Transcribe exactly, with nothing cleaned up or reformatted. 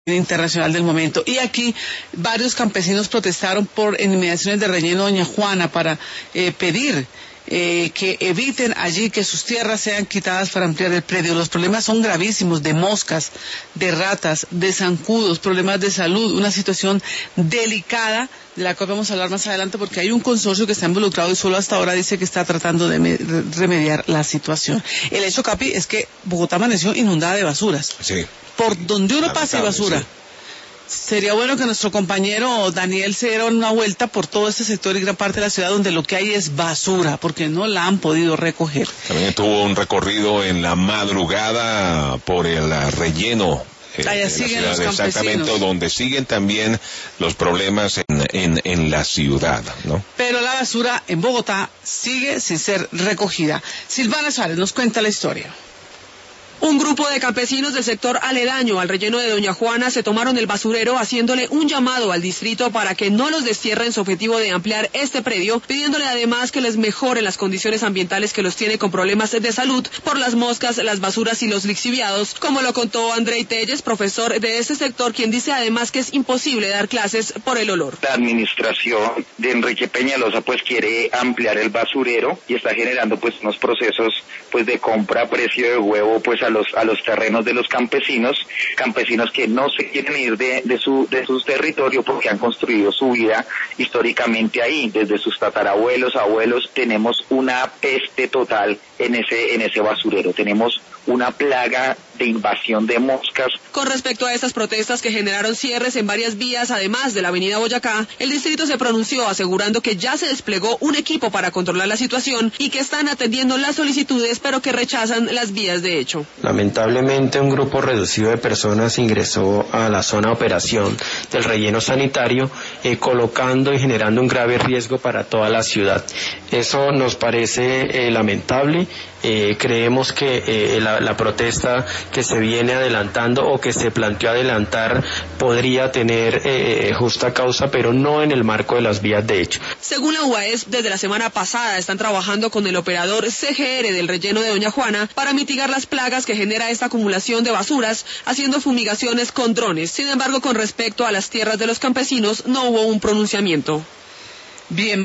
internacional del momento. Y aquí varios campesinos protestaron por inmediaciones de relleno Doña Juana para eh, pedir eh, que eviten allí que sus tierras sean quitadas para ampliar el predio. Los problemas son gravísimos, de moscas, de ratas, de zancudos, problemas de salud, una situación delicada de la cual vamos a hablar más adelante porque hay un consorcio que está involucrado y solo hasta ahora dice que está tratando de remediar la situación. El hecho, Capi, es que Bogotá amaneció inundada de basuras. Sí. Por donde uno pase basura. Sí. Sería bueno que nuestro compañero Daniel se diera una vuelta por todo este sector y gran parte de la ciudad donde lo que hay es basura, porque no la han podido recoger. También tuvo un recorrido en la madrugada por el relleno. Eh, Allá siguen ciudad, los campesinos. Exactamente, donde siguen también los problemas en, en, en la ciudad, ¿no? Pero la basura en Bogotá sigue sin ser recogida. Silvana Suárez nos cuenta la historia. Un grupo de campesinos del sector aledaño al relleno de Doña Juana se tomaron el basurero haciéndole un llamado al distrito para que no los destierre en su objetivo de ampliar este predio, pidiéndole además que les mejoren las condiciones ambientales que los tiene con problemas de salud por las moscas, las basuras y los lixiviados, como lo contó Andrei Telles, profesor de este sector, quien dice además que es imposible dar clases por el olor. La administración de Enrique Peñalosa pues quiere ampliar el basurero y está generando pues unos procesos pues de compra a precio de huevo pues a los a los terrenos de los campesinos, campesinos que no se quieren ir de, de su de sus territorios porque han construido su vida históricamente ahí, desde sus tatarabuelos, abuelos. Tenemos una peste total en ese en ese basurero, tenemos una plaga de invasión de moscas. Con respecto a estas protestas que generaron cierres en varias vías, además de la avenida Boyacá, el distrito se pronunció asegurando que ya se desplegó un equipo para controlar la situación y que están atendiendo las solicitudes, pero que rechazan las vías de hecho. Lamentablemente, un grupo reducido de personas ingresó a la zona de operación del relleno sanitario, eh, colocando y generando un grave riesgo para toda la ciudad. Eso nos parece eh, lamentable. Eh, creemos que eh, la, la protesta que se viene adelantando o que se planteó adelantar podría tener eh, justa causa, pero no en el marco de las vías de hecho. Según la U A E S, desde la semana pasada están trabajando con el operador C G R del relleno de Doña Juana para mitigar las plagas que genera esta acumulación de basuras, haciendo fumigaciones con drones. Sin embargo, con respecto a las tierras de los campesinos, no hubo un pronunciamiento. Bien.